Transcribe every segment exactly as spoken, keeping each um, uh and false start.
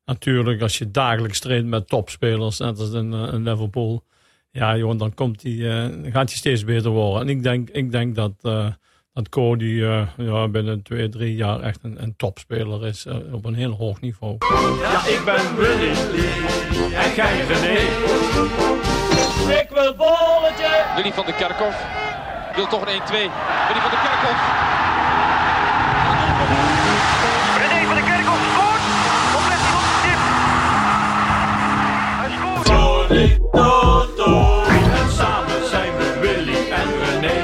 natuurlijk, als je dagelijks traint met topspelers, net als in, uh, in Liverpool, ja, joh, dan komt die, uh, gaat hij steeds beter worden. En ik denk, ik denk dat, uh, dat Cody uh, ja, binnen twee, drie jaar echt een, een topspeler is uh, op een heel hoog niveau. Ja, ik ben Willy en jij René. Ik wil bolletje. Willy van der Kerkhof wil toch een één twee. Willy van der Kerkhof. René van der Kerkhof scoort. Of let hij op de tip. Hij scoort. Tony Toto. En samen zijn we Willy en René.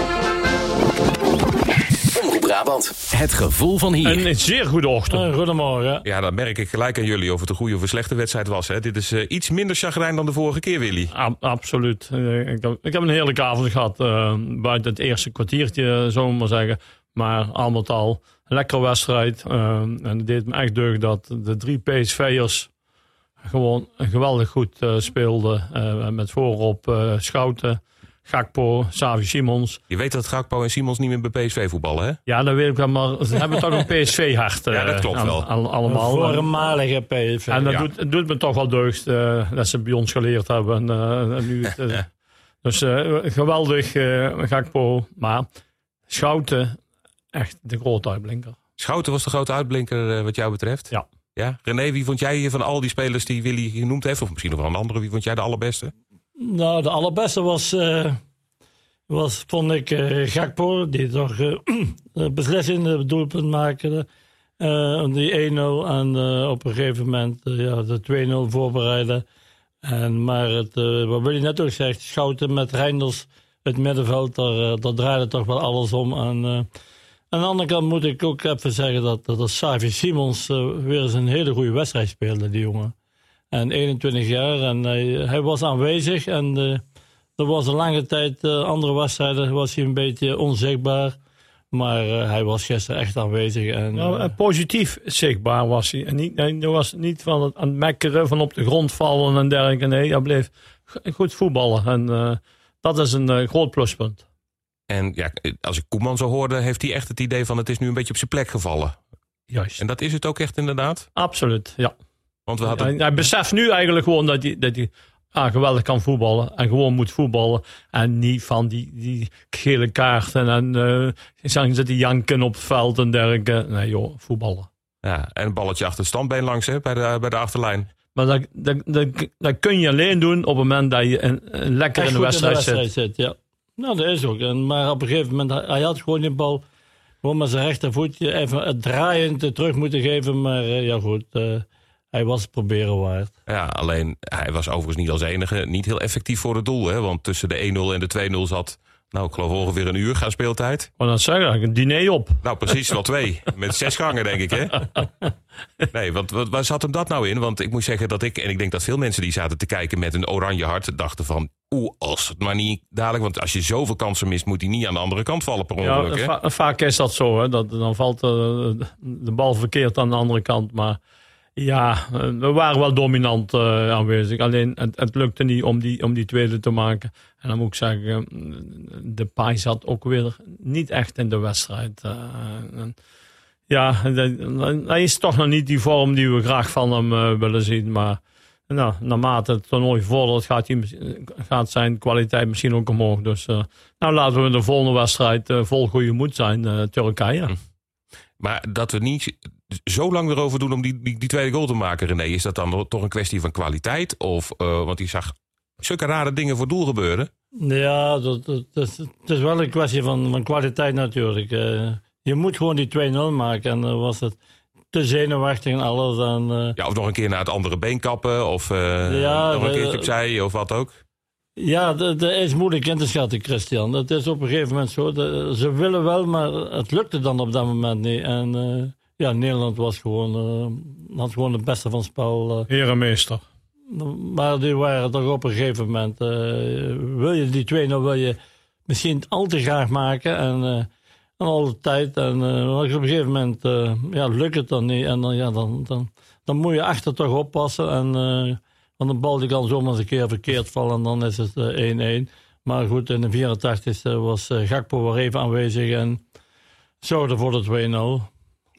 Omroep Brabant. Het gevoel van hier. Een zeer goede ochtend. Uh, goedemorgen. Ja, dan merk ik gelijk aan jullie of het een goede of een slechte wedstrijd was. Hè? Dit is uh, iets minder chagrijn dan de vorige keer, Willy. A- absoluut. Uh, ik, heb, ik heb een heerlijke avond gehad. Uh, buiten het eerste kwartiertje, uh, zullen we maar zeggen. Maar al met al, een lekkere wedstrijd. Uh, en het deed me echt deugd dat de drie P S V'ers gewoon geweldig goed uh, speelden. Uh, met voorop uh, Schouten, Gakpo, Xavi Simons. Je weet dat Gakpo en Simons niet meer bij P S V voetballen, hè? Ja, dat weet ik wel, maar ze hebben toch een P S V-hart. Uh, Ja, dat klopt wel. Al, al, allemaal. Voormalige P S V. En dat Ja. doet, het doet me toch wel deugd uh, dat ze bij ons geleerd hebben. En, uh, en nu het, uh, dus uh, geweldig, uh, Gakpo. Maar Schouten, echt de grote uitblinker. Schouten was de grote uitblinker uh, wat jou betreft? Ja. Ja? René, wie vond jij hier van al die spelers die Willy genoemd heeft? Of misschien nog wel een andere, wie vond jij de allerbeste? Nou, de allerbeste was, uh, was vond ik, uh, Gakpo. Die toch uh, beslissende doelpunt maakte. Uh, die één nul en uh, op een gegeven moment uh, ja, de twee nul voorbereiden. En, maar het, uh, wat Willy net ook zegt, Schouten met Reinders, het middenveld, daar, uh, daar draaide toch wel alles om. En, uh, aan de andere kant moet ik ook even zeggen dat, dat Xavi Simons uh, weer eens een hele goede wedstrijd speelde, die jongen. En eenentwintig jaar en hij, hij was aanwezig en uh, er was een lange tijd, uh, andere wedstrijden was hij een beetje onzichtbaar. Maar uh, hij was gisteren echt aanwezig. En, uh, Nou, positief zichtbaar was hij. En niet, hij was niet van het aan het mekkeren, van op de grond vallen en dergelijke. Nee, hij bleef goed voetballen. En uh, dat is een uh, groot pluspunt. En ja, als ik Koeman zo hoorde, heeft hij echt het idee van het is nu een beetje op zijn plek gevallen. Juist. En dat is het ook echt inderdaad? Absoluut, ja. Want we hadden... Hij, hij beseft nu eigenlijk gewoon dat hij, dat hij ah, geweldig kan voetballen. En gewoon moet voetballen. En niet van die, die gele kaarten. En uh, zijn ze die janken op het veld en dergelijke. Nee joh, voetballen. Ja, en een balletje achter het standbeen langs hè, bij, de, bij de achterlijn. Maar dat, dat, dat, dat kun je alleen doen op het moment dat je een, een lekker in de wedstrijd, in de wedstrijd zit. zit. Ja. Nou, dat is ook. En, maar op een gegeven moment, hij, hij had gewoon die bal gewoon met zijn rechtervoetje even het draaiend terug moeten geven. Maar uh, ja goed, uh, hij was het proberen waard. Ja, alleen hij was overigens niet als enige niet heel effectief voor het doel. Hè? Want tussen de één nul en de twee nul zat, nou ik geloof ongeveer een uur gaan speeltijd. Maar dan zeg ik, een diner op. Nou precies, wel twee. Met zes gangen denk ik hè. Nee, want wat, waar zat hem dat nou in? Want ik moet zeggen dat ik, en ik denk dat veel mensen die zaten te kijken met een oranje hart, dachten van, oeh, als het maar niet dadelijk. Want als je zoveel kansen mist, moet hij niet aan de andere kant vallen per ongeluk. Ja, hè? va- vaak is dat zo. Hè? Dat, dan valt uh, de bal verkeerd aan de andere kant. Maar ja, we waren wel dominant uh, aanwezig. Alleen het, het lukte niet om die, om die tweede te maken. En dan moet ik zeggen, de Pai zat ook weer niet echt in de wedstrijd. Uh, en, ja, hij is toch nog niet die vorm die we graag van hem uh, willen zien. Maar nou, naarmate het toernooi vordert, gaat, hij, gaat zijn kwaliteit misschien ook omhoog. Dus uh, nou, laten we de volgende wedstrijd uh, vol goede moed zijn, uh, Turkije. Hm. Maar dat we niet zo lang erover doen om die, die, die tweede goal te maken, René, is dat dan toch een kwestie van kwaliteit? Of, uh, want hij zag zulke rare dingen voor doel gebeuren. Ja, dat, dat, dat is, het is wel een kwestie van, van kwaliteit natuurlijk. Uh, je moet gewoon die twee nul maken en dan uh, was het te zenuwachtig en alles. En, uh, ja, of nog een keer naar het andere been kappen, of uh, ja, nog een de, keertje opzij, of wat ook. Ja, dat, dat is moeilijk in te schatten, Christian. Dat is op een gegeven moment zo. De, ze willen wel, maar het lukte dan op dat moment niet. En uh, ja, Nederland was gewoon, uh, had gewoon het beste van het spel. Uh, Herenmeester. Maar die waren toch op een gegeven moment... Uh, wil je die twee nul wil je misschien al te graag maken. En, uh, en al de tijd. En uh, op een gegeven moment uh, ja, lukt het dan niet. En dan, ja, dan, dan, dan moet je achter toch oppassen. En, uh, want een bal die kan zomaar eens een keer verkeerd vallen. En dan is het uh, één één. Maar goed, in de vierentachtigste was uh, Gakpo weer even aanwezig. En zorgde voor de twee nul.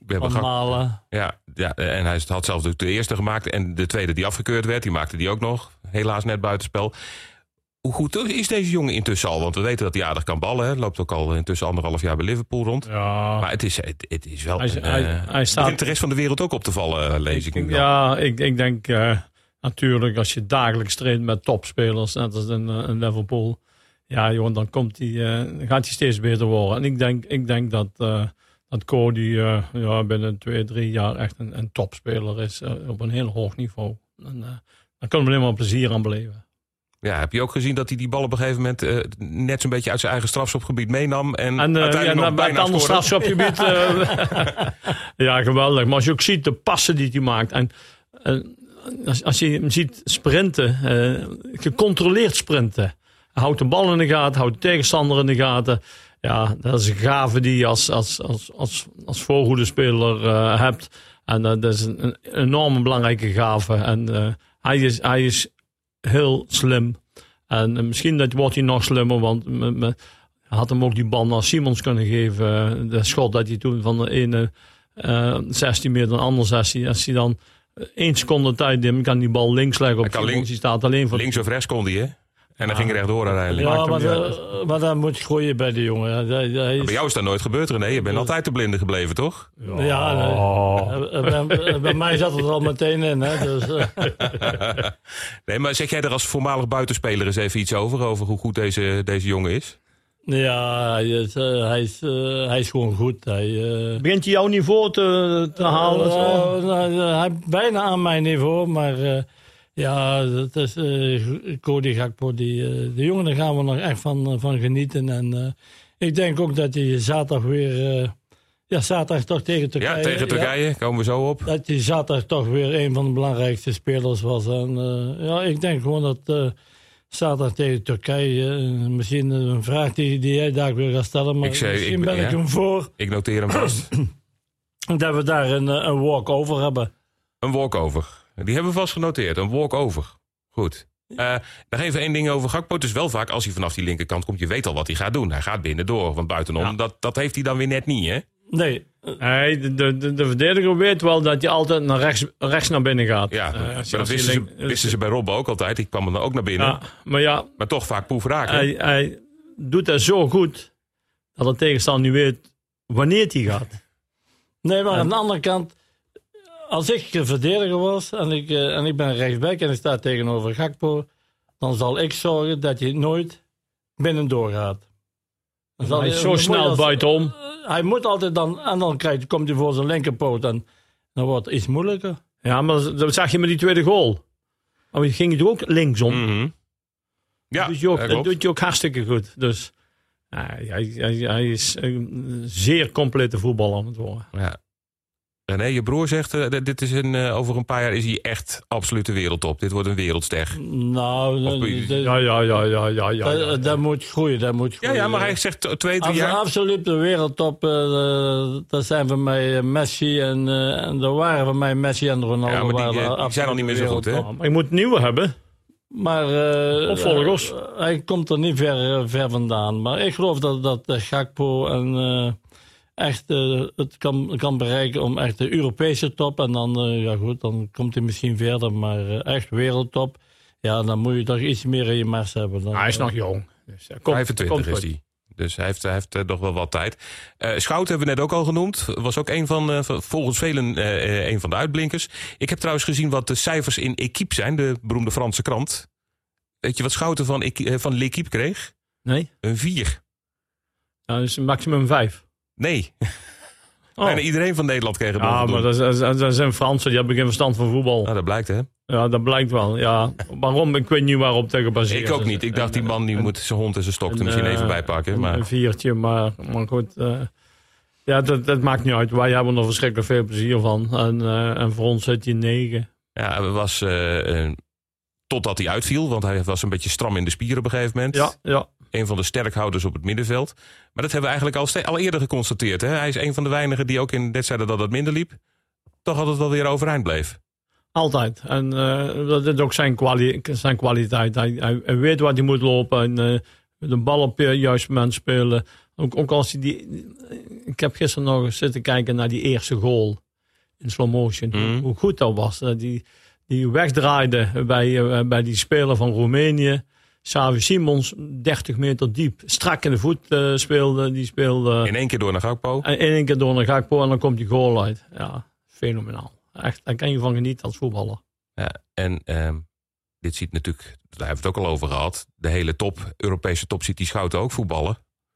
We hebben Van Gak- Malen. Ja, ja, en hij had zelfs de eerste gemaakt. En de tweede die afgekeurd werd, die maakte die ook nog. Helaas net buitenspel. Hoe goed is deze jongen intussen al? Want we weten dat hij aardig kan ballen. Hè. Loopt ook al intussen anderhalf jaar bij Liverpool rond. Ja. Maar het is, het, het is wel... Hij, een, hij, uh, hij staat... begint de rest van de wereld ook op te vallen, lees ik nu dan. Ja, ik, ik denk uh, natuurlijk als je dagelijks traint met topspelers, net als in, uh, in Liverpool, ja joh, dan komt hij, uh, gaat hij steeds beter worden. En ik denk, ik denk dat, uh, dat Cody uh, ja, binnen twee, drie jaar echt een, een topspeler is uh, op een heel hoog niveau. En, uh, daar kunnen we alleen maar plezier aan beleven. Ja, heb je ook gezien dat hij die bal op een gegeven moment uh, net zo'n beetje uit zijn eigen strafschopgebied meenam en, En uh, uiteindelijk ja, nog bij het bijna andere scoorde? strafschopgebied. Uh, ja, geweldig. Maar als je ook ziet de passen die hij maakt. En uh, als, als je hem ziet sprinten, uh, gecontroleerd sprinten. Hij houdt de bal in de gaten, houdt de tegenstander in de gaten. Ja, dat is een gave die je als, als, als, als, als voorhoedespeler uh, hebt. En uh, dat is een, een enorme belangrijke gave. En uh, hij, is, hij is heel slim. En uh, misschien dat wordt hij nog slimmer, want me, me, had hem ook die bal naar Simons kunnen geven. De schot dat hij toen van de ene uh, zestien meter naar de andere zestien. Als hij dan één seconde tijd neemt, kan die bal links leggen op Simons. Links, die staat alleen voor links of rechts kon hij, hè? En dan ging hij rechtdoor uiteindelijk. Ja, maakt maar, hem de, maar dat moet groeien bij de jongen. Hij, hij is, Bij jou is dat nooit gebeurd, René. Je bent altijd de blinde gebleven, toch? ja, nee, bij, bij mij zat het al meteen in. Hè, dus, uh. Nee, maar zeg jij er als voormalig buitenspeler eens even iets over? Over hoe goed deze, deze jongen is? Ja, hij is, uh, hij, is, uh, hij is gewoon goed. Hij, uh, Begint hij jouw niveau te, te halen? uh, zo? uh, uh, hij bijna aan mijn niveau, maar uh, ja, dat is uh, Cody Gakpo. Die, uh, de jongen, daar gaan we nog echt van, van genieten. En uh, ik denk ook dat hij zaterdag weer, uh, ja, zaterdag toch tegen Turkije. Ja, tegen Turkije, ja, komen we zo op. Dat hij zaterdag toch weer een van de belangrijkste spelers was. En uh, ja, ik denk gewoon dat uh, zaterdag tegen Turkije, uh, misschien een vraag die, die jij daar weer gaat stellen, maar Ik zei, misschien ik ben- ben ik ja. hem voor Ik noteer hem vast. dat we daar een, uh, een walk-over hebben. Een walkover. Die hebben we vast genoteerd. Een walkover. Goed. Uh, nog even één ding over Gakpo. Het is wel vaak als hij vanaf die linkerkant komt, je weet al wat hij gaat doen. Hij gaat binnendoor, want buitenom, Ja. dat, dat heeft hij dan weer net niet, hè? Nee, Nee, de, de, de, de verdediger weet wel dat hij altijd naar rechts, rechts naar binnen gaat. Ja, Uh, maar als- dat als hij wisten, link- ze, wisten ze bij Rob ook altijd. Ik kwam er dan ook naar binnen. Ja, maar ja, Maar toch vaak poef raken. hij, hij doet dat zo goed dat de tegenstander niet weet wanneer hij gaat. nee, maar aan de andere kant, als ik verdediger was en ik, uh, en ik ben rechtsback en ik sta tegenover Gakpo, dan zal ik zorgen dat hij nooit binnendoor gaat. Dan zal Hij is hij- zo dan snel moet als- buitenom. Hij moet altijd dan, en dan krijgt, komt hij voor zijn linkerpoot en dan wordt het iets moeilijker. Ja, maar dat zag je met die tweede goal. Maar die ging het ook linksom. Mhm. Ja, dat, doet je ook, dat dat klopt. doet je ook hartstikke goed. Dus ja, hij, hij, hij is een zeer complete voetballer aan het worden. Ja. René, je broer zegt, uh, dit is een, uh, over een paar jaar is hij echt absolute wereldtop. Dit wordt een wereldster. Nou, Of- de- de- Ja, ja, ja, ja, ja. ja, dat, ja. dat moet groeien, dat moet Ja, groeien. ja, maar hij zegt t- twee, drie Abs- jaar. Absoluut de wereldtop, uh, dat zijn voor mij uh, Messi en, uh, en er waren voor mij Messi en Ronaldo. Ja, maar die, waren uh, die absoluut zijn al niet meer zo goed, hè? wereldtop. Ja, maar je moet nieuwe hebben. Maar uh, Opvolgers. uh, hij komt er niet ver, uh, ver vandaan. Maar ik geloof dat, dat uh, Gakpo en, uh, echt uh, het kan, kan bereiken om echt de Europese top. En dan, uh, ja goed, dan komt hij misschien verder. Maar uh, echt wereldtop, ja, dan moet je toch iets meer in je mars hebben. Dan, hij is uh, nog jong. Dus, uh, komt, vijfentwintig komt is goed. hij. Dus hij heeft, hij heeft uh, nog wel wat tijd. Uh, Schout hebben we net ook al genoemd. Was ook een van, uh, van- volgens velen uh, uh, een van de uitblinkers. Ik heb trouwens gezien wat de cijfers in Equipe zijn. De beroemde Franse krant. Weet je wat Schouten van, Equi- uh, van L'Equipe kreeg? Nee? Een vier. Ja, dus maximum vijf. Nee. Oh. Bijna iedereen van Nederland kreeg het Ja, nog maar dat, is- dat, is- dat zijn Fransen, die hebben geen verstand van voetbal. Nou, dat blijkt, hè? Ja, dat blijkt wel. Ja. Waarom? Ik weet niet waarop dat gebaseerd is. Ik ook niet. Ik dacht, die man die Een- moet zijn hond en zijn stok er een, misschien eh, even bijpakken. Een, Maar een viertje, maar, maar goed. eh, ja, dat, dat maakt niet uit. Wij hebben er verschrikkelijk veel plezier van. En, eh, en voor ons zit hij negen. ja, hij was... Uh, uh, totdat hij uitviel, want hij was een beetje stram in de spieren op een gegeven moment. Ja, ja. Een van de sterkhouders op het middenveld. Maar dat hebben we eigenlijk al, ste- al eerder geconstateerd. Hè? Hij is een van de weinigen die ook in wedstrijden dat het minder liep, toch altijd wel weer overeind bleef. Altijd. En uh, dat is ook zijn, kwali- zijn kwaliteit. Hij, hij, hij weet wat hij moet lopen. En uh, de bal op het juiste moment spelen. Ook, ook als hij die... Ik heb gisteren nog zitten kijken naar die eerste goal in slow motion. Mm. Hoe goed dat was. Die, die wegdraaide bij, bij die speler van Roemenië. Xavi Simons, dertig meter diep. Strak in de voet uh, speelde. Die speelde In één keer door naar Gakpo. in één keer door naar Gakpo en dan komt die goal uit. Ja, fenomenaal. Echt, daar kan je van genieten als voetballer. Ja, en uh, dit ziet natuurlijk, daar hebben we het ook al over gehad. De hele top, Europese top ziet die Schouten ook voetballen.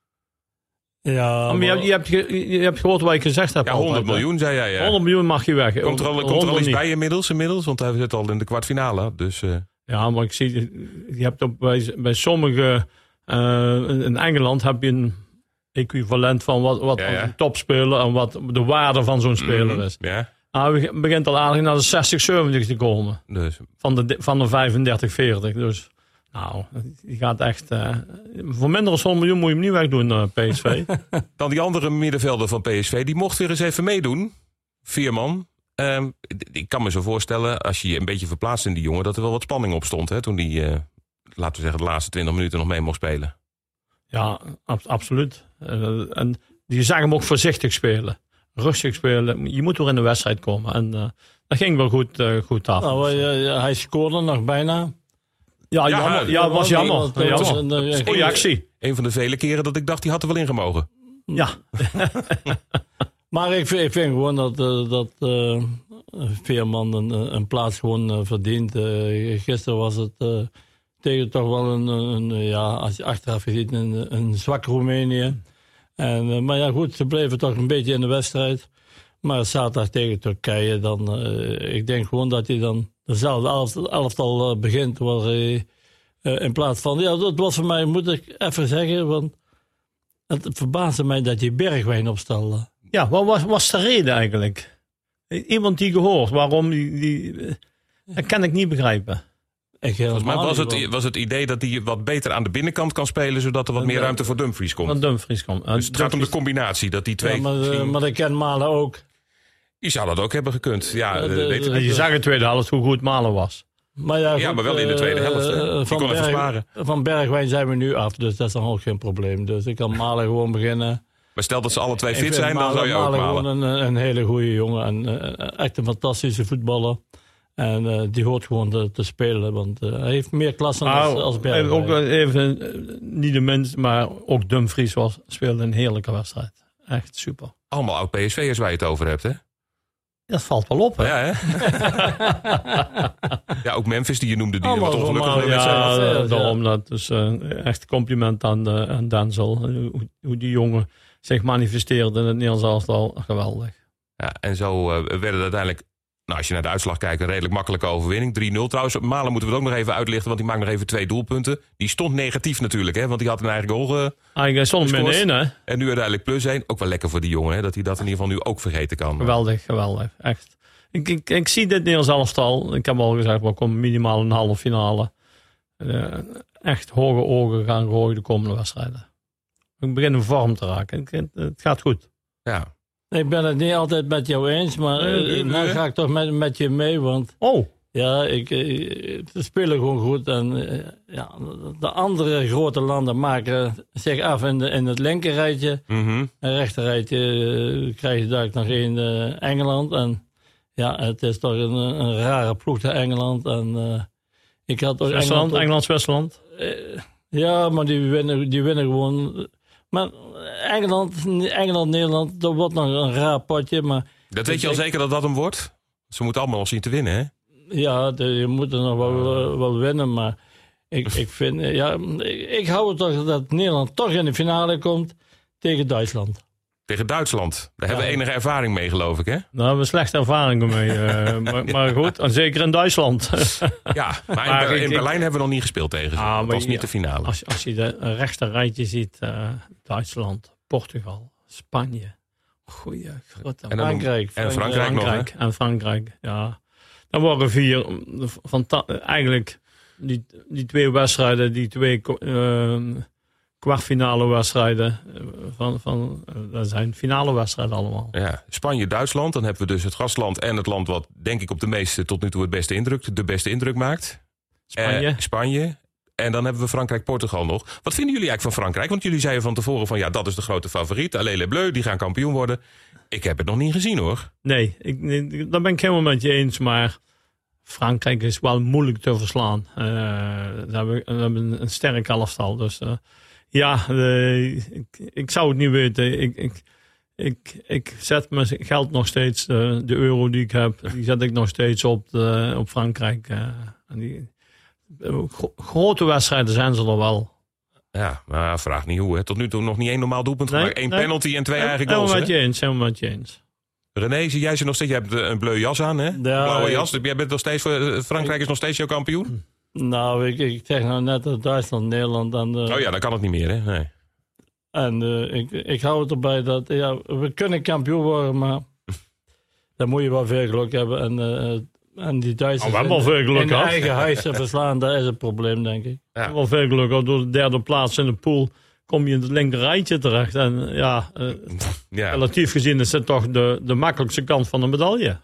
Ja, maar je, hebt, je, hebt, ge- je hebt gehoord wat ik gezegd heb. Ja, altijd, honderd hè. miljoen zei jij. Ja. honderd miljoen mag je weg. Komt er al, komt er al honderd iets niet. bij inmiddels, inmiddels? Want hij zit al in de kwartfinale. Dus, uh, Ja, maar ik zie, je hebt op, bij, bij sommige, uh, in Engeland heb je een equivalent van wat, wat Ja, ja. een topspeler en wat de waarde van zo'n speler mm, is. ja, Nou, het begint al aardig naar de zestig, zeventig te komen. dus Van de, van de vijfendertig, veertig. Dus, nou, die gaat echt... Uh, voor minder dan honderd miljoen moet je hem niet wegdoen, uh, P S V. dan die andere middenvelder van P S V. Die mocht weer eens even meedoen. Veerman. Um, ik kan me zo voorstellen, als je je een beetje verplaatst in die jongen, dat er wel wat spanning op stond. Hè, toen die, uh, laten we zeggen, de laatste twintig minuten nog mee mocht spelen. Ja, ab- absoluut. Uh, en je zag hem ook voorzichtig spelen. Rustig spelen. Je moet weer in de wedstrijd komen. En uh, dat ging wel goed, uh, goed af. Nou, uh, hij scoorde nog bijna. Ja, Ja, jammer. Ja, was jammer. Dat was jammer. een, uh, Goeie actie. Een van de vele keren dat ik dacht, die had er wel in gemogen. Ja. Maar ik vind, ik vind gewoon dat, uh, dat uh, Veerman een, een plaats gewoon uh, verdient. Uh, gisteren was het uh, tegen toch wel een, een, ja, als je achteraf ziet, een, een zwak Roemenië. En, uh, maar ja, goed, ze bleven toch een beetje in de wedstrijd. Maar zaterdag tegen Turkije, dan, uh, ik denk gewoon dat hij dan dezelfde elftal, elftal uh, begint. Waar hij, uh, in plaats van, ja, dat was voor mij, moet ik even zeggen, want het verbaasde mij dat hij Bergwijn opstelde. Ja, wat was, was de reden eigenlijk? Iemand die gehoord, waarom die... die dat kan ik niet begrijpen. Ik Volgens mij was niet, het, was het idee dat hij wat beter aan de binnenkant kan spelen, zodat er wat meer ruimte voor Dumfries komt. Van Dumfries komt. Dus het gaat om de combinatie, dat die twee... Ja, maar, uh, misschien- maar dat kent Malen ook. Die zou dat ook hebben gekund. Ja, Ja, uh, de- weet- de- En je zag in de tweede helft hoe goed Malen was. Maar ja, Ja, goed, maar wel in de tweede uh, helft, hè? Die Van, kon even Berg- sparen. van Bergwijn zijn we nu af, dus dat is dan ook geen probleem. Dus ik kan Malen gewoon beginnen. maar stel dat ze alle twee Ik fit vind zijn, dan zou je ook Malen malen. gewoon een, een hele goede jongen. En uh, echt een fantastische voetballer. En uh, die hoort gewoon te, te spelen, want uh, hij heeft meer klasse dan als, als Bergwijn. ook even, uh, niet de mens, maar ook Dumfries was, speelde een heerlijke wedstrijd. Echt super. Allemaal oud P S V'ers waar je het over hebt, hè? Dat valt wel op, hè? Ja, hè? ja, ook Memphis die je noemde, die Allemaal wat ongelukkig normaal, met Ja, wedstrijd. uh, Ja. daarom dat. Dus uh, echt compliment aan, uh, aan Denzel. Uh, hoe, hoe die jongen zich manifesteerde in het Nederlands elftal. Geweldig. Ja, en zo uh, werden het uiteindelijk, nou, als je naar de uitslag kijkt, een redelijk makkelijke overwinning. drie nul. Trouwens, Malen moeten we het ook nog even uitlichten, want die maakt nog even twee doelpunten. Die stond negatief natuurlijk, hè, want die had een eigen goal. Uh, Eigenlijk hij stond min gescoord. één, hè? en nu uiteindelijk plus één. Ook wel lekker voor die jongen, hè, dat hij dat in ieder geval nu ook vergeten kan. Geweldig, geweldig. Echt. Ik, ik, ik zie dit Nederlands elftal. Ik heb al gezegd, we komen minimaal een halve finale. Uh, echt hoge ogen gaan gooien de komende wedstrijden. Ik begin in vorm te raken. Ik, het, het gaat goed. Ja. Ik ben het niet altijd met jou eens, maar Nee, nee, uh, nou nee. ga ik toch met, met je mee. Want Oh, ja, ik, uh, ze spelen gewoon goed. En uh, ja, de andere grote landen maken zich af in, de, in het linkerrijtje. Mhm. Een rechterrijtje uh, krijg je daar nog in uh, Engeland. En ja, het is toch een, een rare ploeg te Engeland. En uh, ik had toch Zwitserland, ook- Engeland, Zwitserland. Uh, ja, maar die winnen, die winnen gewoon. Maar Engeland, Engeland, Nederland, dat wordt nog een raar potje. Maar Dat weet je al zeker dat dat hem wordt? Ze moeten allemaal nog zien te winnen, hè? ja, de, je moet er nog wel, uh, wel winnen. Maar ik, ik vind, uh, ja, ik, ik hou het toch dat Nederland toch in de finale komt tegen Duitsland. Tegen Duitsland. Daar hebben we enige ervaring mee, geloof ik, hè? Daar hebben we slechte ervaringen mee. Uh, maar, maar goed, en zeker in Duitsland. Ja, maar in, Maar Ber- ik- in ik- Berlijn hebben we nog niet gespeeld tegen ze. Ah, dat maar was niet ja, de finale. Als, als je de rechter rijtje ziet, uh, Duitsland, Portugal, Spanje. Goeie, grote En dan- Frankrijk. en Frankrijk nog, hè? Frankrijk en Frankrijk, ja. Dan waren vier, van eigenlijk die, die twee wedstrijden, die twee uh, kwartfinale wedstrijden, uh, van, van, uh, dat zijn finale wedstrijden allemaal. Ja, Spanje, Duitsland. Dan hebben we dus het gastland en het land wat, denk ik, op de meeste tot nu toe het beste indruk, de beste indruk maakt. Spanje, Eh, Spanje. En dan hebben we Frankrijk-Portugal nog. Wat vinden jullie eigenlijk van Frankrijk? Want jullie zeiden van tevoren van ja, dat is de grote favoriet. Allez les Bleus, die gaan kampioen worden. Ik heb het nog niet gezien hoor. Nee, ik, ik, dat ben ik helemaal met je eens. Maar Frankrijk is wel moeilijk te verslaan. Uh, we, hebben, we hebben een sterk elftal. Dus uh, ja, uh, ik, ik zou het niet weten. Ik, ik, ik, ik zet mijn geld nog steeds, uh, de euro die ik heb, die zet ik nog steeds op, de, op Frankrijk. Uh, en die, Gro- grote wedstrijden zijn ze er wel. Ja, maar vraag niet hoe. Hè. Tot nu toe nog niet één normaal doelpunt Nee, gemaakt. Eén nee. penalty en twee He- eigen goals. Helemaal met Hè? je eens, helemaal met je eens. René, zie jij ze nog steeds? Je hebt eh, een bleu jas aan, hè? Een blauwe ik- jas. Jij bent nog steeds voor, eh, Frankrijk is nog steeds jouw kampioen? Nou, ik, ik zeg nou net dat Duitsland, Nederland en... Uh, Oh ja, dan kan het niet meer, hè? Nee. En uh, ik, ik hou het erbij dat... Ja, we kunnen kampioen worden, maar... dan moet je wel veel geluk hebben. En, uh, en die Duitsers Oh, we hebben in, wel veel geluk in gehad. eigen huis te verslaan, dat is het probleem, denk ik. Ja. Wel veel geluk, want door de derde plaats in de pool kom je in het linker rijtje terecht. En ja, uh, Ja. relatief gezien is het toch de, de makkelijkste kant van de medaille.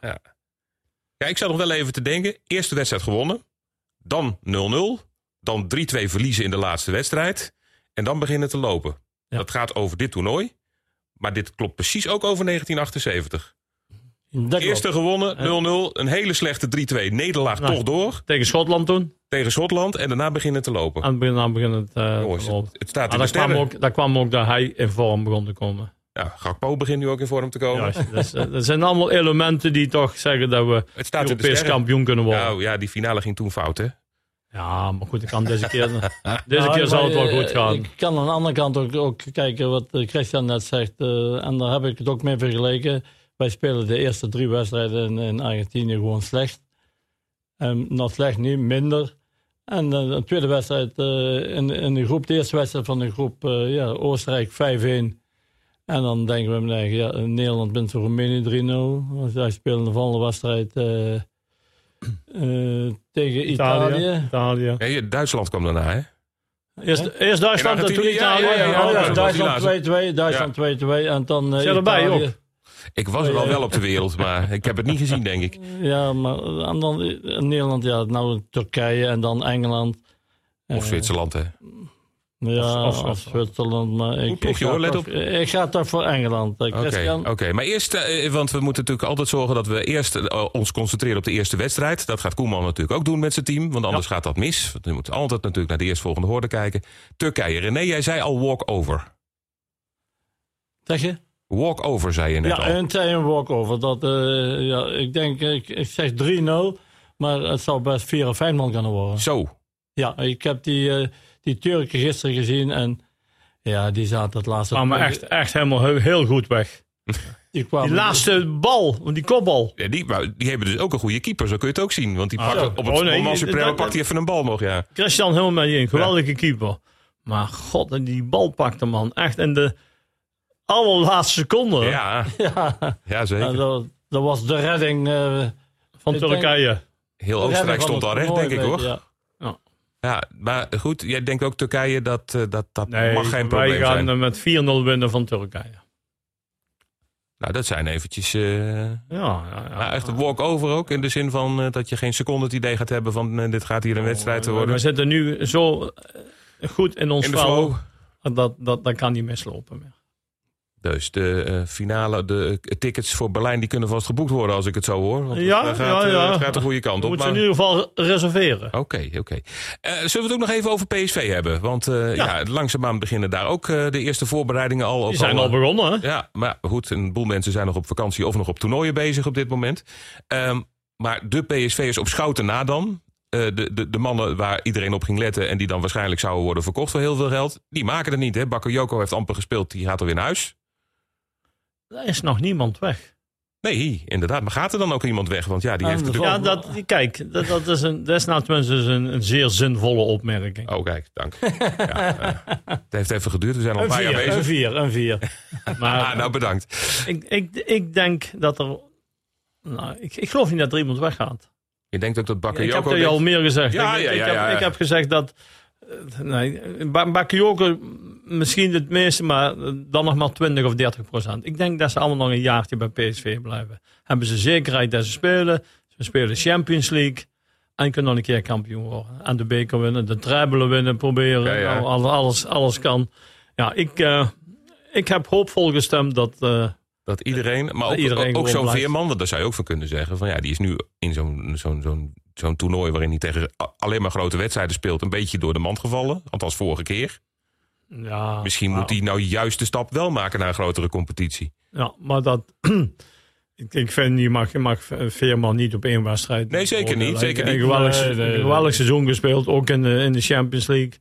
Ja, ik zat nog wel even te denken. Eerste wedstrijd gewonnen. Dan nul nul. Dan drie twee verliezen in de laatste wedstrijd. En dan beginnen te lopen. Ja. Dat gaat over dit toernooi. Maar dit klopt precies ook over negentien achtenzeventig. Dat Eerste klopt. gewonnen, nul nul. Een hele slechte drie twee. Nederlaag Nee. toch door. Tegen Schotland toen. Tegen Schotland. En daarna beginnen te lopen. Aan het begin, aan het begin het, uh, Jongens, te het, lopen. het staat Maar in de daar, kwam sterren. ook, daar kwam ook dat hij in vorm begon te komen. Ja, Gakpo begint nu ook in vorm te komen. Juist, dus, uh, dat zijn allemaal elementen die toch zeggen dat we Het staat in de Europees sterren. kampioen kunnen worden. Nou ja, die finale ging toen fout, hè? Ja, maar goed, ik kan deze keer, deze Nou, keer zal maar, het wel eh, goed gaan. Ik kan aan de andere kant ook, ook kijken wat eh, Christian net zegt. Uh, en daar heb ik het ook mee vergeleken. Wij spelen de eerste drie wedstrijden in, in Argentinië gewoon slecht. Um, nog slecht niet, minder. En uh, de tweede wedstrijd uh, in, in de groep, de eerste wedstrijd van de groep, uh, ja, Oostenrijk vijf een. En dan denken we, nee, ja, Nederland wint voor Roemenië drie nul. Zij spelen de volgende wedstrijd uh, uh, tegen Italië. Italië. Ja, hier, Duitsland kwam daarna, hè? Eerst, eerst Duitsland en toen Argentinië, ja, Italië. ja, ja, Oh, ja, ja, dat Duitsland was die twee twee, Duitsland twee twee en dan uh, Zit erbij Italië. ook. Ik was er al wel op de wereld, maar ik heb het niet gezien, denk ik. Ja, maar en dan uh, Nederland, ja, nou Turkije en dan Engeland. Of Uh, Zwitserland, hè? Ja, Of- of, of- Zwitserland. Maar ik, ploegje, ik, ga hoor, let toch, op. ik ga toch voor Engeland. Uh, Oké, Christian? oké. Maar eerst, eh, want we moeten natuurlijk altijd zorgen dat we eerst eh, ons concentreren op de eerste wedstrijd. Dat gaat Koeman natuurlijk ook doen met zijn team, want anders gaat dat mis. Want we moeten altijd natuurlijk naar de eerstvolgende horde kijken. Turkije. René, jij zei al walk over. Zeg je? Walk over, zei je net Ja, al. een tijd een walkover. Dat, uh, ja, ik denk, ik, ik zeg drie nul, maar het zou best vier of vijf nul kunnen worden. Zo. Ja, ik heb die, uh, die Turken gisteren gezien en ja, die zaten het laatste... Maar, maar echt, echt helemaal heel, heel goed weg. die, kwamen, Die laatste bal, die kopbal. Ja, die, maar die hebben dus ook een goede keeper, zo kun je het ook zien. Want die pakt zo. op het Oh, nee, moment supremo dat- pakt hij even een bal nog, ja. Christian helemaal met je in. Geweldige keeper. Maar god, en die bal pakte man. Echt in de allerlaatste seconde Ja, ja, ja zeker. ja, dat, dat was de redding... Uh, van ik Turkije. Heel de Oostenrijk redding van stond al het recht, toernooi, denk ik, weet hoor. je, ja. Ja, maar goed, jij denkt ook Turkije, dat, eh, dat, dat Nee, mag geen wij probleem gaan zijn. er met vier nul winnen van Turkije. Nou, dat zijn eventjes... eh, Ja, ja, ja. nou, echt een walk-over ook, in de zin van eh, dat je geen seconde het idee gaat hebben van eh, dit gaat hier een wedstrijd te We worden. zitten nu zo eh, goed in ons In de vel. flow. Dat, dat, dat kan niet mislopen meer. Dus de eh, finale, de eh, tickets voor Berlijn, die kunnen vast geboekt worden als ik het zo hoor. Want Ja, het, eh, gaat, ja, eh, ja. het gaat de goede kant We op. moeten maar- in ieder geval reserveren. Oké, oké. Eh, zullen we het ook nog even over P S V hebben? Want eh, ja. Ja. langzaamaan beginnen daar ook eh, de eerste voorbereidingen al. Die zijn al begonnen, hè? Ja, maar goed, een boel mensen zijn nog op vakantie of nog op toernooien bezig op dit moment. Ehm, maar de P S V'ers op Schouten na dan, uh, de, de, de mannen waar iedereen op ging letten en die dan waarschijnlijk zouden worden verkocht voor heel veel geld, die maken het niet. Hè? Bakayoko heeft amper gespeeld, die gaat alweer naar huis. Er is nog niemand weg. Nee, inderdaad. Maar gaat er dan ook iemand weg? Want ja, die Ah, heeft dat natuurlijk... Ja, dat, kijk, dat, dat is, een, dat is nou tenminste een, een zeer zinvolle opmerking. Oh, kijk, dank. Ja, uh, het heeft even geduurd, we zijn al een Een paar jaar vier, bezig. een vier, een vier. Maar Ah, nou, bedankt. ik, ik, ik denk dat er... Nou, ik, ik geloof niet dat er iemand weggaat. Je denkt ook dat Ik heb Bakayoko... er je al meer gezegd. Ja, ik, ja, ik, ja, heb, ja. ik heb gezegd dat... eh, Nee, Ba- Bakayoko misschien het meeste, maar dan nog maar twintig of dertig procent. Ik denk dat ze allemaal nog een jaartje bij P S V blijven. Hebben ze zekerheid dat ze spelen. Ze spelen Champions League. En je kunt nog een keer kampioen worden. En de beker winnen, de treble winnen, proberen. Ja, ja. Nou, alles, alles kan. Ja, ik, uh, ik heb hoopvol gestemd dat... Uh, Dat iedereen, maar ook, iedereen ook zo'n blijft. Veerman, want daar zou je ook van kunnen zeggen. Van ja, die is nu in zo'n, zo'n, zo'n, zo'n toernooi waarin hij tegen alleen maar grote wedstrijden speelt, een beetje door de mand gevallen. Althans vorige keer. ja, Misschien nou, moet hij nou juist de stap wel maken naar een grotere competitie. Ja, maar dat... ik, ik vind, je mag, je mag Veerman niet op één wedstrijd... Nee, zeker niet. Zeker een niet. geweldig, Nee, nee, nee. geweldig seizoen gespeeld, ook in de, in de Champions League.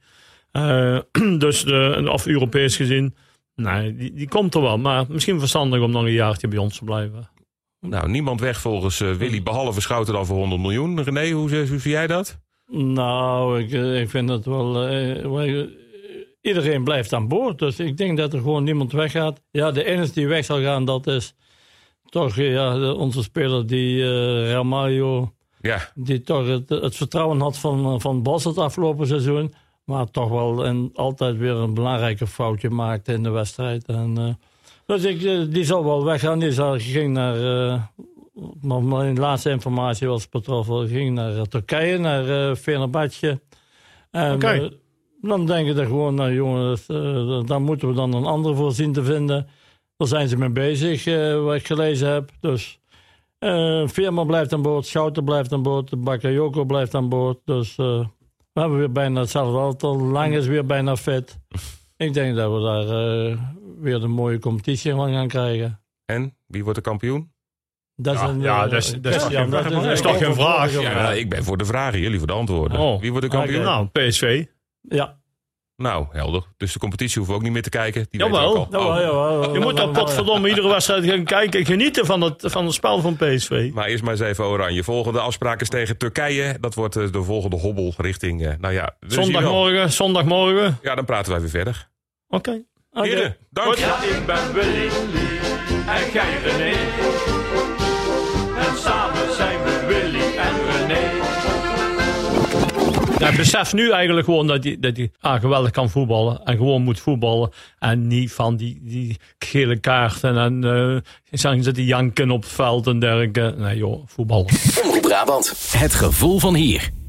Uh, dus de, of Europees gezien... Nee, die, die komt er wel. Maar misschien verstandig om nog een jaartje bij ons te blijven. Nou, niemand weg volgens uh, Willy, behalve Schouten dan voor honderd miljoen. René, hoe, hoe zie jij dat? Nou, ik, ik vind het wel... Uh, iedereen blijft aan boord. Dus ik denk dat er gewoon niemand weggaat. Ja, de enige die weg zal gaan, dat is toch ja, de, onze speler die uh, Ramalho... Ja. Die toch het, het vertrouwen had van, van Bos het afgelopen seizoen. Maar toch wel en altijd weer een belangrijke foutje maakte in de wedstrijd. En, uh, dus ik, die zal wel weggaan. Die zal, ging naar... Uh, maar mijn laatste informatie was betroffen. Ging naar uh, Turkije, naar uh, Fenerbahce. Oké. Okay. Uh, dan denken ze gewoon, nou jongens, uh, daar moeten we dan een ander voor zien te vinden. Daar zijn ze mee bezig, uh, wat ik gelezen heb. Dus uh, Veerman blijft aan boord, Schouten blijft aan boord, Bakayoko blijft aan boord. Dus uh, we hebben weer bijna hetzelfde aantal. Lang is weer bijna fit. Ik denk dat we daar uh, weer een mooie competitie van gaan krijgen. En, wie wordt de kampioen? Dat is Ja, een, ja, uh, dat is- dat is Christian, toch geen- dat dat is toch geen vraag? Ja, Ja, ik ben voor de vragen, jullie voor de antwoorden. Oh. Wie wordt de kampioen? Oké. Nou, P S V. ja. Nou, helder. Dus de competitie hoeven we ook niet meer te kijken. Die weten Jawel. we ook al. Jawel, Oh. jawel. Je moet op potverdomme iedere wedstrijd gaan kijken en genieten van het, van het spel van P S V. Maar eerst maar eens even Oranje. Volgende afspraak is tegen Turkije. Dat wordt uh, de volgende hobbel richting... Uh, nou ja, we zien wel. Zondagmorgen, zondagmorgen. Ja, dan praten wij weer verder. Oké. Oké. Heren, dank. Ja, ik ben Willy en jij René. En samen zijn we Willy en René. Ja, besef nu eigenlijk gewoon dat hij dat hij, ah, geweldig kan voetballen. En gewoon moet voetballen. En niet van die, die gele kaarten. En uh, zijn ze die janken op het veld en dergelijke. Nee joh, voetballen. Omroep Brabant. Het gevoel van hier.